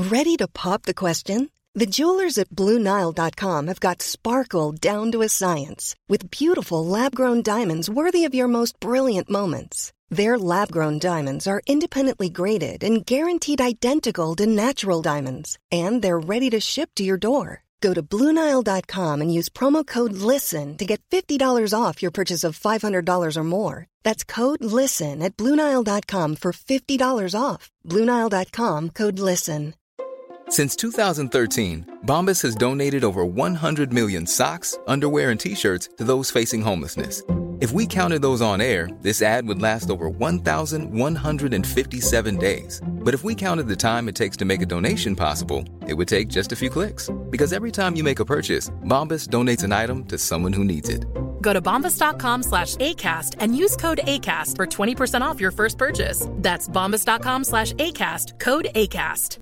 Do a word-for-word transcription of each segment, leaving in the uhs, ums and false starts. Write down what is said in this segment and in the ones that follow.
Ready to pop the question? The jewelers at Blue Nile dot com have got sparkle down to a science with beautiful lab-grown diamonds worthy of your most brilliant moments. Their lab-grown diamonds are independently graded and guaranteed identical to natural diamonds, and they're ready to ship to your door. Go to Blue Nile dot com and use promo code LISTEN to get fifty dollars off your purchase of five hundred dollars or more. That's code LISTEN at Blue Nile dot com for fifty dollars off. Blue Nile dot com, code LISTEN. Since two thousand thirteen, Bombas has donated over one hundred million socks, underwear, and T-shirts to those facing homelessness. If we counted those on air, this ad would last over one thousand one hundred fifty-seven days. But if we counted the time it takes to make a donation possible, it would take just a few clicks. Because every time you make a purchase, Bombas donates an item to someone who needs it. Go to bombas.com slash ACAST and use code ACAST for twenty percent off your first purchase. That's bombas.com slash ACAST, code ACAST.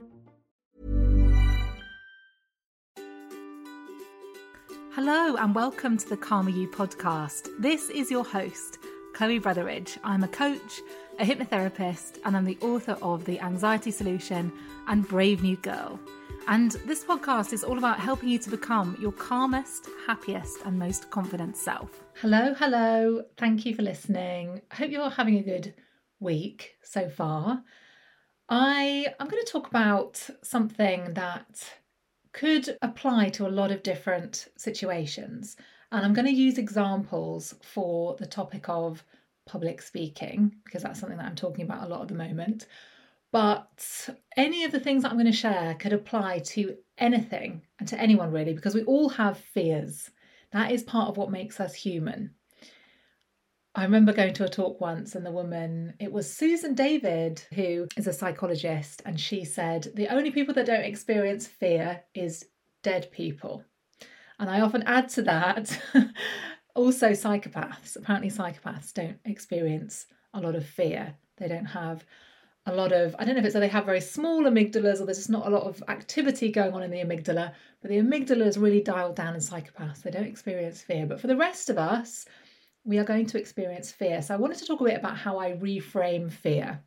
Hello and welcome to the Calmer You podcast. This is your host, Chloe Brotheridge. I'm a coach, a hypnotherapist, and I'm the author of The Anxiety Solution and Brave New Girl. And this podcast is all about helping you to become your calmest, happiest, and most confident self. Hello, hello. Thank you for listening. I hope you're having a good week so far. I, I'm going to talk about something that could apply to a lot of different situations. And I'm going to use examples for the topic of public speaking, because that's something that I'm talking about a lot at the moment. But any of the things that I'm going to share could apply to anything and to anyone really, because we all have fears. That is part of what makes us human. I remember going to a talk once and the woman, it was Susan David, who is a psychologist, and she said, the only people that don't experience fear is dead people. And I often add to that, also psychopaths. Apparently psychopaths don't experience a lot of fear. They don't have a lot of, I don't know if it's that they have very small amygdalas or there's just not a lot of activity going on in the amygdala, but the amygdala is really dialed down in psychopaths. They don't experience fear. But for the rest of us, we are going to experience fear. So I wanted to talk a bit about how I reframe fear.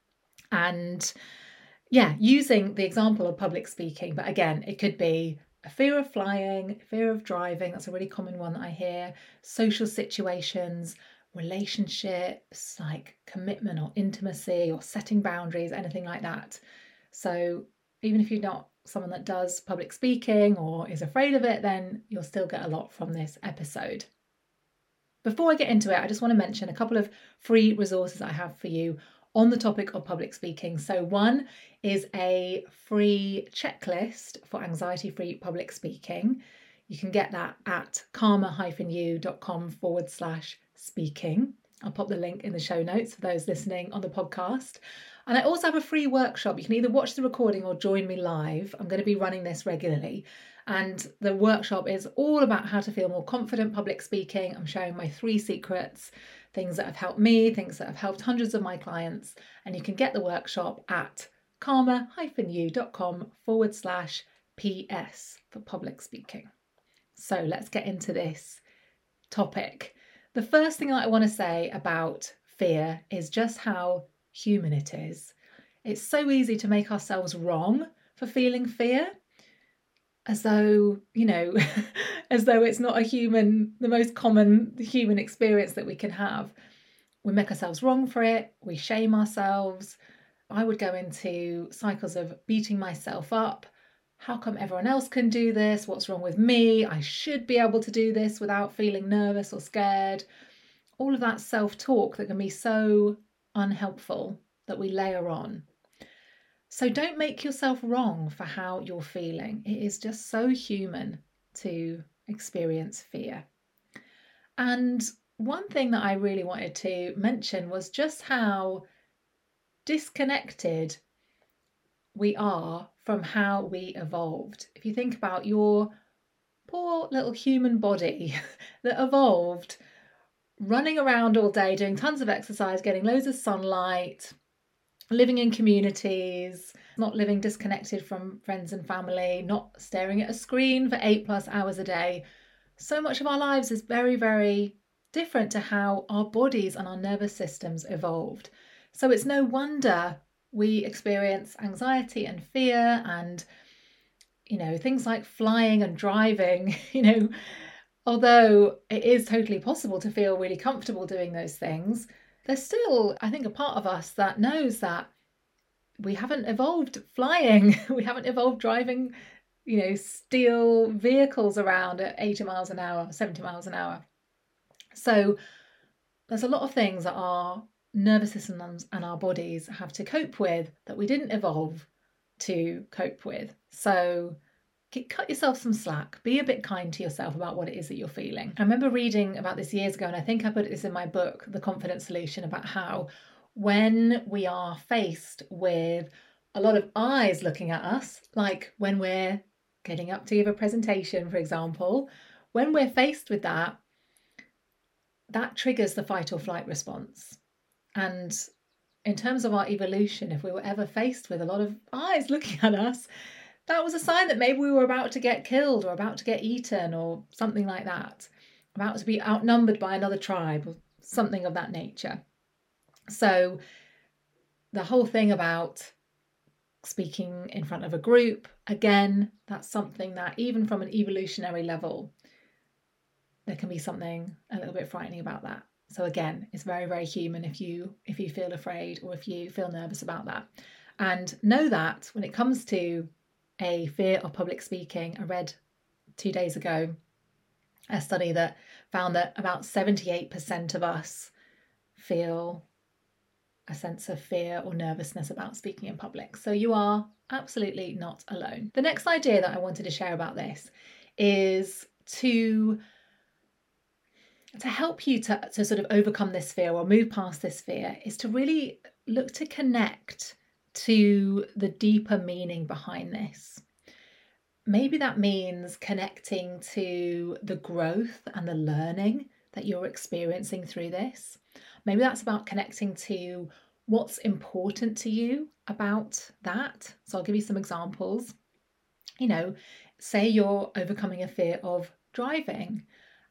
And yeah, using the example of public speaking. But again, it could be a fear of flying, fear of driving. That's a really common one that I hear. Social situations, relationships, like commitment or intimacy or setting boundaries, anything like that. So even if you're not someone that does public speaking or is afraid of it, then you'll still get a lot from this episode. Before I get into it, I just want to mention a couple of free resources I have for you on the topic of public speaking. So one is a free checklist for anxiety-free public speaking. You can get that at calmer-you.com forward slash speaking. I'll pop the link in the show notes for those listening on the podcast. And I also have a free workshop. You can either watch the recording or join me live. I'm going to be running this regularly. And the workshop is all about how to feel more confident public speaking. I'm sharing my three secrets, things that have helped me, things that have helped hundreds of my clients. And you can get the workshop at calmer-you.com forward slash PS for public speaking. So let's get into this topic. The first thing that I want to say about fear is just how human it is. It's so easy to make ourselves wrong for feeling fear, as though, you know, as though it's not a human, the most common human experience that we can have. We make ourselves wrong for it. We shame ourselves. I would go into cycles of beating myself up. How come everyone else can do this? What's wrong with me? I should be able to do this without feeling nervous or scared. All of that self-talk that can be so unhelpful that we layer on. So don't make yourself wrong for how you're feeling. It is just so human to experience fear. And one thing that I really wanted to mention was just how disconnected we are from how we evolved. If you think about your poor little human body that evolved running around all day, doing tons of exercise, getting loads of sunlight, living in communities, not living disconnected from friends and family, not staring at a screen for eight plus hours a day. So much of our lives is very, very different to how our bodies and our nervous systems evolved. So it's no wonder we experience anxiety and fear and, you know, things like flying and driving, you know, although it is totally possible to feel really comfortable doing those things, there's still, I think, a part of us that knows that we haven't evolved flying. We haven't evolved driving, you know, steel vehicles around at eighty miles an hour, seventy miles an hour. So there's a lot of things that our nervous systems and our bodies have to cope with that we didn't evolve to cope with. So cut yourself some slack. Be a bit kind to yourself about what it is that you're feeling. I remember reading about this years ago, and I think I put this in my book, The Confident Solution, about how when we are faced with a lot of eyes looking at us, like when we're getting up to give a presentation, for example, when we're faced with that, that triggers the fight or flight response. And in terms of our evolution, if we were ever faced with a lot of eyes looking at us, that was a sign that maybe we were about to get killed or about to get eaten or something like that, about to be outnumbered by another tribe or something of that nature. So the whole thing about speaking in front of a group, again, that's something that even from an evolutionary level, there can be something a little bit frightening about that. So again, it's very, very human if you if you feel afraid or if you feel nervous about that. And know that when it comes to a fear of public speaking, I read two days ago a study that found that about seventy-eight percent of us feel a sense of fear or nervousness about speaking in public. So you are absolutely not alone. The next idea that I wanted to share about this is to to help you to, to sort of overcome this fear or move past this fear, is to really look to connect to the deeper meaning behind this. Maybe that means connecting to the growth and the learning that you're experiencing through this. Maybe that's about connecting to what's important to you about that. So I'll give you some examples. You know, say you're overcoming a fear of driving,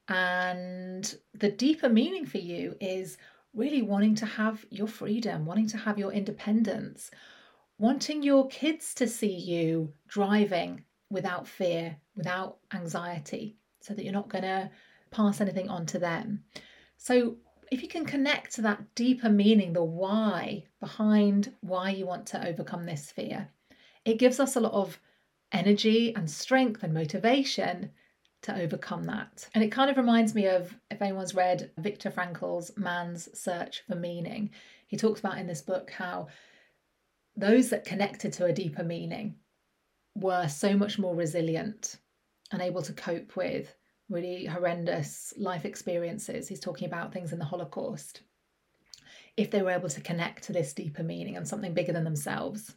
and the deeper meaning for you is really wanting to have your freedom, wanting to have your independence, wanting your kids to see you driving without fear, without anxiety, so that you're not going to pass anything on to them. So if you can connect to that deeper meaning, the why behind why you want to overcome this fear, it gives us a lot of energy and strength and motivation to overcome that. And it kind of reminds me of, if anyone's read Viktor Frankl's Man's Search for Meaning, he talks about in this book how those that connected to a deeper meaning were so much more resilient and able to cope with really horrendous life experiences. He's talking about things in the Holocaust, if they were able to connect to this deeper meaning and something bigger than themselves.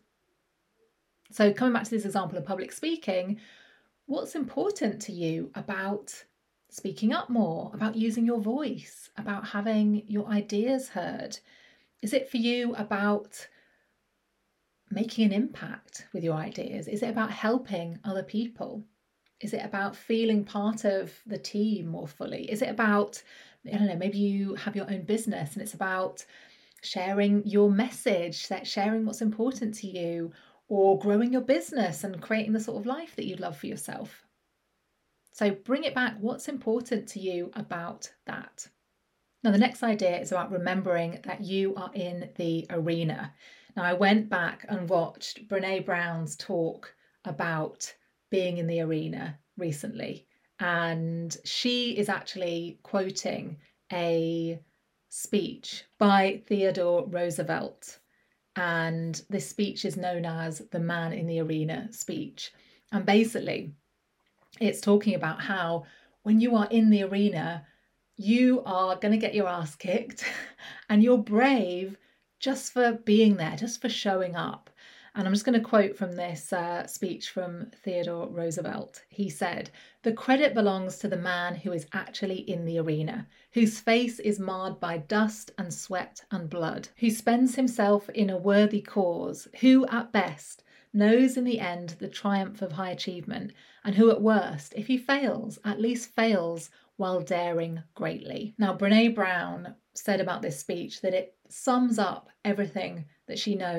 So coming back to this example of public speaking, what's important to you about speaking up more, about using your voice, about having your ideas heard? Is it for you about making an impact with your ideas? Is it about helping other people? Is it about feeling part of the team more fully? Is it about, I don't know, maybe you have your own business and it's about sharing your message, sharing what's important to you, or growing your business and creating the sort of life that you'd love for yourself. So bring it back. What's important to you about that? Now, the next idea is about remembering that you are in the arena. Now, I went back and watched Brené Brown's talk about being in the arena recently, and she is actually quoting a speech by Theodore Roosevelt. And this speech is known as the Man in the Arena speech. And basically, it's talking about how when you are in the arena, you are going to get your ass kicked and you're brave just for being there, just for showing up. And I'm just going to quote from this uh, speech from Theodore Roosevelt. He said, "The credit belongs to the man who is actually in the arena, whose face is marred by dust and sweat and blood, who spends himself in a worthy cause, who at best knows in the end the triumph of high achievement, and who at worst, if he fails, at least fails while daring greatly." Now, Brené Brown said about this speech that it sums up everything that she knows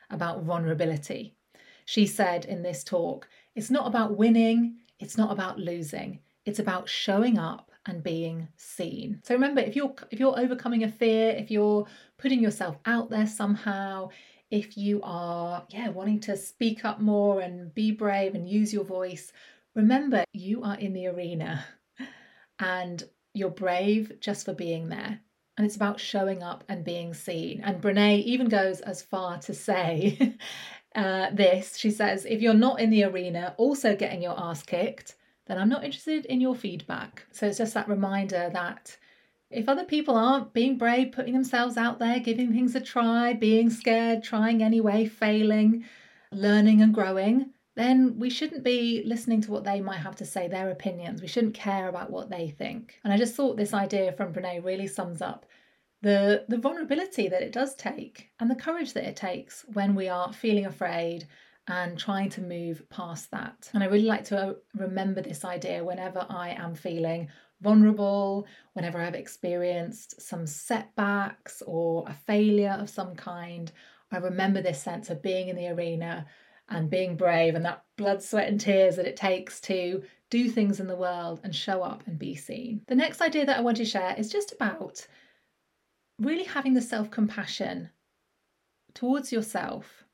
about vulnerability. She said in this talk, it's not about winning, it's not about losing, it's about showing up and being seen. So remember, if you're if you're overcoming a fear, if you're putting yourself out there somehow, if you are yeah wanting to speak up more and be brave and use your voice, remember you are in the arena and you're brave just for being there. And it's about showing up and being seen. And Brené even goes as far to say uh, this. She says, if you're not in the arena also getting your ass kicked, then I'm not interested in your feedback. So it's just that reminder that if other people aren't being brave, putting themselves out there, giving things a try, being scared, trying anyway, failing, learning and growing, then we shouldn't be listening to what they might have to say, their opinions. We shouldn't care about what they think. And I just thought this idea from Brené really sums up the, the vulnerability that it does take and the courage that it takes when we are feeling afraid and trying to move past that. And I really like to remember this idea whenever I am feeling vulnerable, whenever I've experienced some setbacks or a failure of some kind. I remember this sense of being in the arena and being brave and that blood, sweat and tears that it takes to do things in the world and show up and be seen. The next idea that I want to share is just about really having the self-compassion towards yourself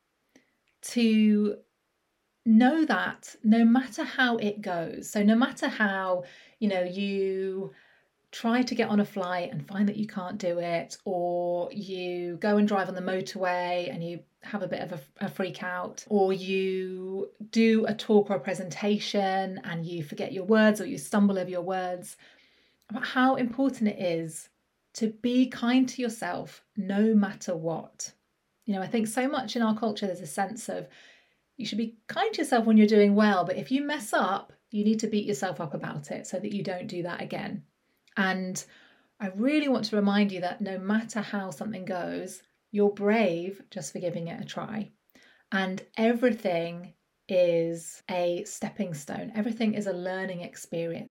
to know that no matter how it goes, so no matter how, you know, you try to get on a flight and find that you can't do it, or you go and drive on the motorway and you have a bit of a, a freak out, or you do a talk or a presentation and you forget your words or you stumble over your words, about how important it is to be kind to yourself no matter what. You know, I think so much in our culture there's a sense of you should be kind to yourself when you're doing well, but if you mess up, you need to beat yourself up about it so that you don't do that again. And I really want to remind you that no matter how something goes, you're brave just for giving it a try. And everything is a stepping stone. Everything is a learning experience.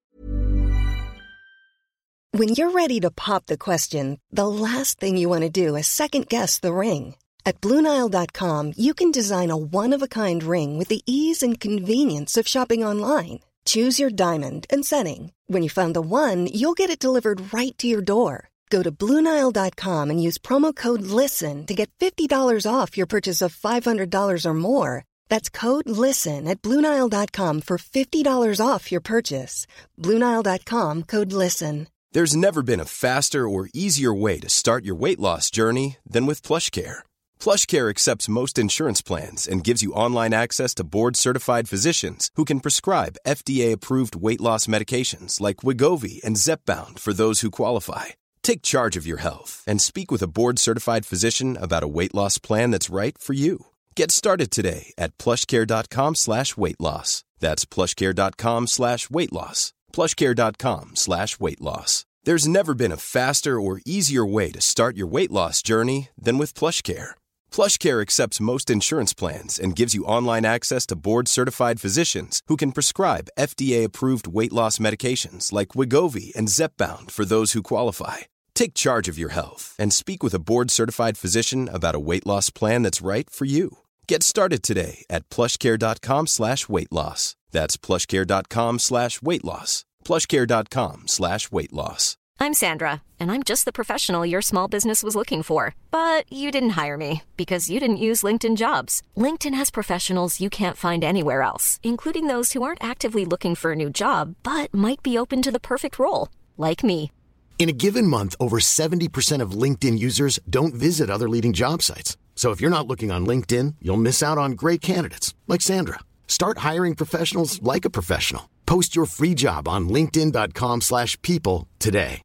When you're ready to pop the question, the last thing you want to do is second guess the ring. At Blue Nile dot com, you can design a one-of-a-kind ring with the ease and convenience of shopping online. Choose your diamond and setting. When you find the one, you'll get it delivered right to your door. Go to Blue Nile dot com and use promo code LISTEN to get fifty dollars off your purchase of five hundred dollars or more. That's code LISTEN at Blue Nile dot com for fifty dollars off your purchase. Blue Nile dot com, code LISTEN. There's never been a faster or easier way to start your weight loss journey than with PlushCare. PlushCare accepts most insurance plans and gives you online access to board-certified physicians who can prescribe F D A-approved weight loss medications like Wegovy and Zepbound for those who qualify. Take charge of your health and speak with a board-certified physician about a weight loss plan that's right for you. Get started today at plushcare.com slash weight loss. That's plushcare.com slash weight loss. plushcare.com slash weight loss. There's never been a faster or easier way to start your weight loss journey than with PlushCare. PlushCare accepts most insurance plans and gives you online access to board-certified physicians who can prescribe F D A-approved weight loss medications like Wegovy and Zepbound for those who qualify. Take charge of your health and speak with a board-certified physician about a weight loss plan that's right for you. Get started today at plushcare.com slash weight loss. That's plushcare.com slash weight loss. plushcare.com slash weight loss. I'm Sandra, and I'm just the professional your small business was looking for. But you didn't hire me because you didn't use LinkedIn Jobs. LinkedIn has professionals you can't find anywhere else, including those who aren't actively looking for a new job, but might be open to the perfect role, like me. In a given month, over seventy percent of LinkedIn users don't visit other leading job sites. So if you're not looking on LinkedIn, you'll miss out on great candidates, like Sandra. Start hiring professionals like a professional. Post your free job on linkedin.com slash people today.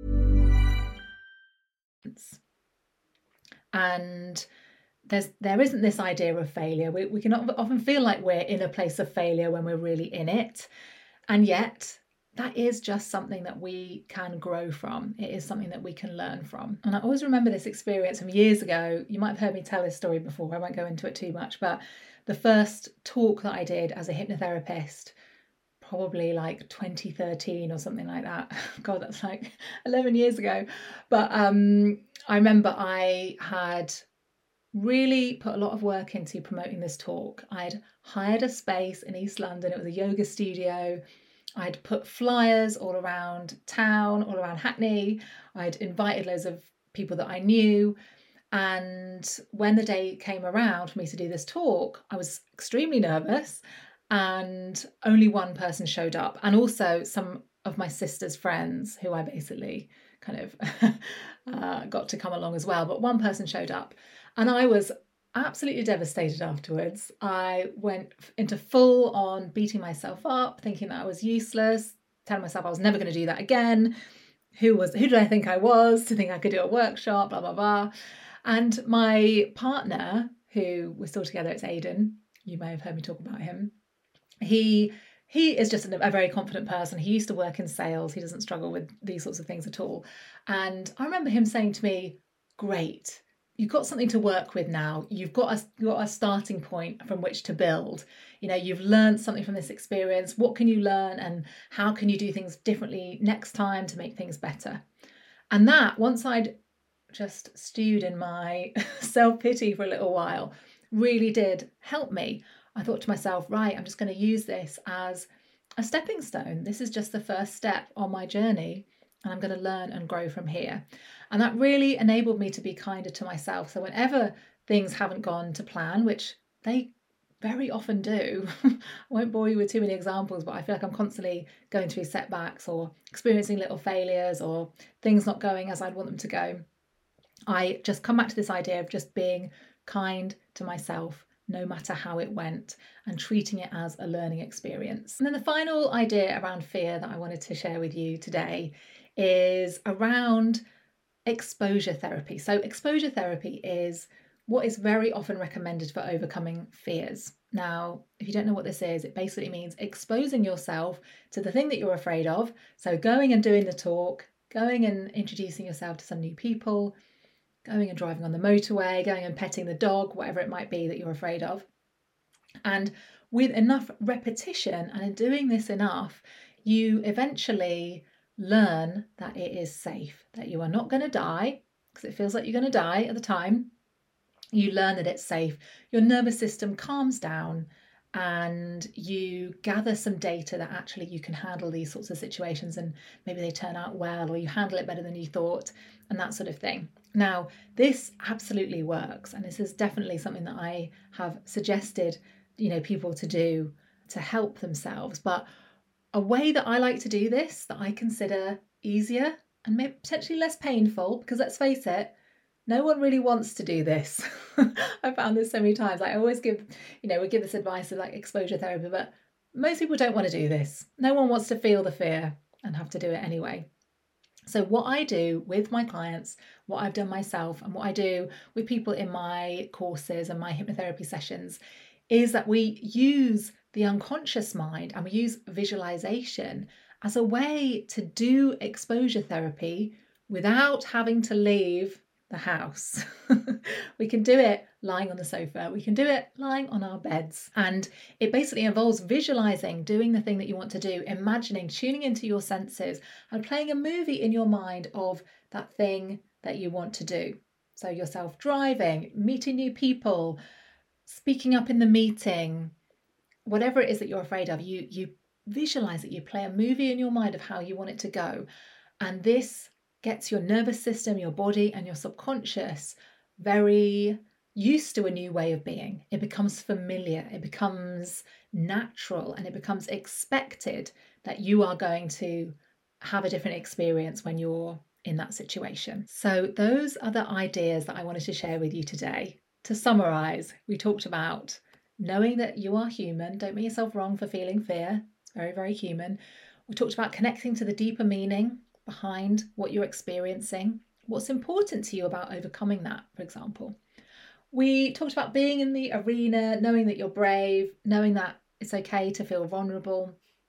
And there's, there isn't this idea of failure. We, we can often feel like we're in a place of failure when we're really in it. And yet that is just something that we can grow from. It is something that we can learn from. And I always remember this experience from years ago. You might have heard me tell this story before. I won't go into it too much, but the first talk that I did as a hypnotherapist, probably like twenty thirteen or something like that. God, that's like eleven years ago. But um, I remember I had really put a lot of work into promoting this talk. I'd hired a space in East London. It was a yoga studio. I'd put flyers all around town, all around Hackney. I'd invited loads of people that I knew. And when the day came around for me to do this talk, I was extremely nervous and only one person showed up. And also some of my sister's friends who I basically kind of uh, got to come along as well. But one person showed up and I was absolutely devastated afterwards. I went into full on beating myself up, thinking that I was useless, telling myself I was never going to do that again. Who was, who did I think I was to think I could do a workshop, blah, blah, blah. And my partner, who we're still together, it's Aidan. You may have heard me talk about him. He he is just a, a very confident person. He used to work in sales. He doesn't struggle with these sorts of things at all. And I remember him saying to me, great, you've got something to work with now. You've got a, you've got a starting point from which to build. You know, you've learned something from this experience. What can you learn and how can you do things differently next time to make things better? And that, once I'd just stewed in my self-pity for a little while, really did help me. I thought to myself, right, I'm just going to use this as a stepping stone. This is just the first step on my journey and I'm going to learn and grow from here. And that really enabled me to be kinder to myself. So whenever things haven't gone to plan, which they very often do, I won't bore you with too many examples, but I feel like I'm constantly going through setbacks or experiencing little failures or things not going as I'd want them to go. I just come back to this idea of just being kind to myself, no matter how it went, and treating it as a learning experience. And then the final idea around fear that I wanted to share with you today is around exposure therapy. So exposure therapy is what is very often recommended for overcoming fears. Now, if you don't know what this is, it basically means exposing yourself to the thing that you're afraid of. So going and doing the talk, going and introducing yourself to some new people, going and driving on the motorway, going and petting the dog, whatever it might be that you're afraid of. And with enough repetition and in doing this enough, you eventually learn that it is safe, that you are not going to die, because it feels like you're going to die at the time. You learn that it's safe. Your nervous system calms down and you gather some data that actually you can handle these sorts of situations and maybe they turn out well or you handle it better than you thought and that sort of thing. Now, this absolutely works, and this is definitely something that I have suggested, you know, people to do to help themselves. But a way that I like to do this, that I consider easier and maybe potentially less painful, because let's face it, no one really wants to do this. I found this so many times. I always give, you know, we give this advice of like exposure therapy, but most people don't want to do this. No one wants to feel the fear and have to do it anyway. So what I do with my clients, what I've done myself, and what I do with people in my courses and my hypnotherapy sessions is that we use the unconscious mind and we use visualization as a way to do exposure therapy without having to leave the house. We can do it lying on the sofa. We can do it lying on our beds. And it basically involves visualizing, doing the thing that you want to do, imagining, tuning into your senses and playing a movie in your mind of that thing that you want to do. So yourself driving, meeting new people, speaking up in the meeting, whatever it is that you're afraid of, you, you visualize it, you play a movie in your mind of how you want it to go. And this gets your nervous system, your body, and your subconscious very used to a new way of being. It becomes familiar, it becomes natural, and it becomes expected that you are going to have a different experience when you're in that situation. So those are the ideas that I wanted to share with you today. To summarize, we talked about knowing that you are human. Don't make yourself wrong for feeling fear. It's very, very human. We talked about connecting to the deeper meaning behind what you're experiencing, what's important to you about overcoming that, for example. We talked about being in the arena, knowing that you're brave, knowing that it's okay to feel vulnerable.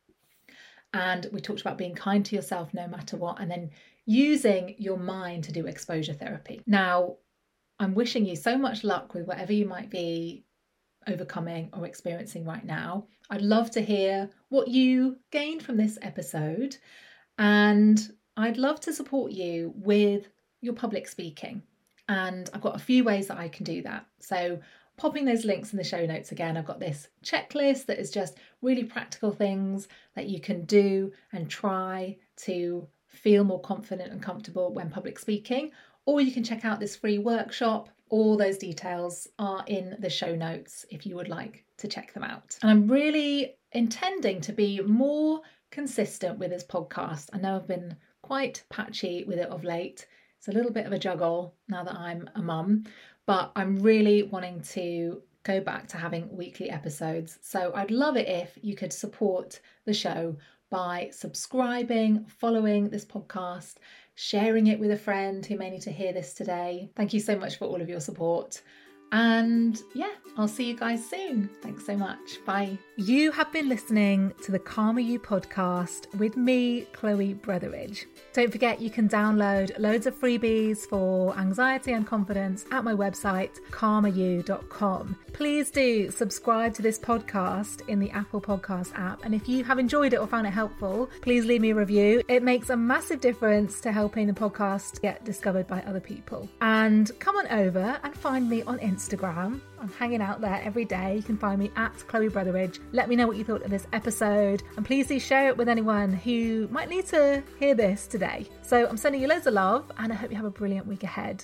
And we talked about being kind to yourself no matter what, and then using your mind to do exposure therapy. Now, I'm wishing you so much luck with whatever you might be overcoming or experiencing right now. I'd love to hear what you gained from this episode, and I'd love to support you with your public speaking. And I've got a few ways that I can do that. So popping those links in the show notes again, I've got this checklist that is just really practical things that you can do and try to feel more confident and comfortable when public speaking. Or you can check out this free workshop. All those details are in the show notes if you would like to check them out. And I'm really intending to be more consistent with this podcast. I know I've been quite patchy with it of late. It's a little bit of a juggle now that I'm a mum, but I'm really wanting to go back to having weekly episodes. So I'd love it if you could support the show by subscribing, following this podcast, sharing it with a friend who may need to hear this today. Thank you so much for all of your support. And yeah, I'll see you guys soon. Thanks so much. Bye. You have been listening to the Calmer You podcast with me, Chloe Brotheridge. Don't forget you can download loads of freebies for anxiety and confidence at my website, calmer you dot com. Please do subscribe to this podcast in the Apple Podcast app. And if you have enjoyed it or found it helpful, please leave me a review. It makes a massive difference to helping the podcast get discovered by other people. And come on over and find me on Instagram. I'm hanging out there every day. You can find me at Chloe Brotheridge. Let me know what you thought of this episode, and please do share it with anyone who might need to hear this today. So I'm sending you loads of love, and I hope you have a brilliant week ahead.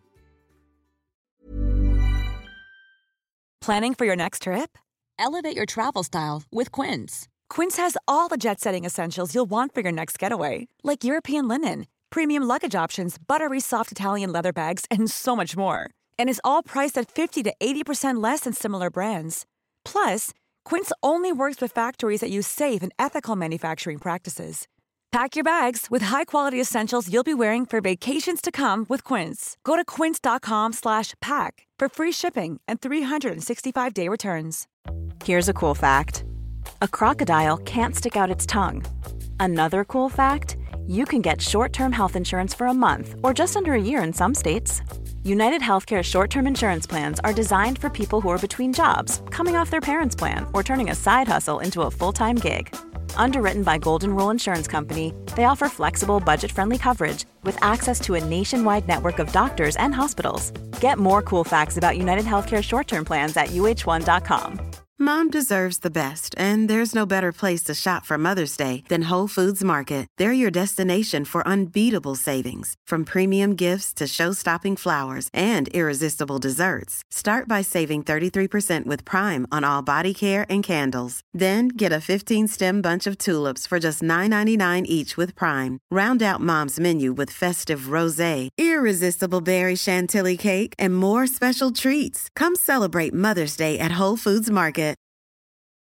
Planning for your next trip? Elevate your travel style with Quince. Quince has all the jet-setting essentials you'll want for your next getaway, like European linen, premium luggage options, buttery soft Italian leather bags, and so much more. And is all priced at fifty to eighty percent less than similar brands. Plus, Quince only works with factories that use safe and ethical manufacturing practices. Pack your bags with high-quality essentials you'll be wearing for vacations to come with Quince. Go to quince dot com slash pack for free shipping and three sixty-five day returns. Here's a cool fact. A crocodile can't stick out its tongue. Another cool fact, you can get short-term health insurance for a month or just under a year in some states. United Healthcare short-term insurance plans are designed for people who are between jobs, coming off their parents' plan, or turning a side hustle into a full-time gig. Underwritten by Golden Rule Insurance Company, they offer flexible, budget-friendly coverage with access to a nationwide network of doctors and hospitals. Get more cool facts about United Healthcare short-term plans at U H one dot com. Mom deserves the best, and there's no better place to shop for Mother's Day than Whole Foods Market. They're your destination for unbeatable savings, from premium gifts to show-stopping flowers and irresistible desserts. Start by saving thirty-three percent with Prime on all body care and candles. Then get a fifteen-stem bunch of tulips for just nine ninety-nine each with Prime. Round out Mom's menu with festive rosé, irresistible berry chantilly cake, and more special treats. Come celebrate Mother's Day at Whole Foods Market.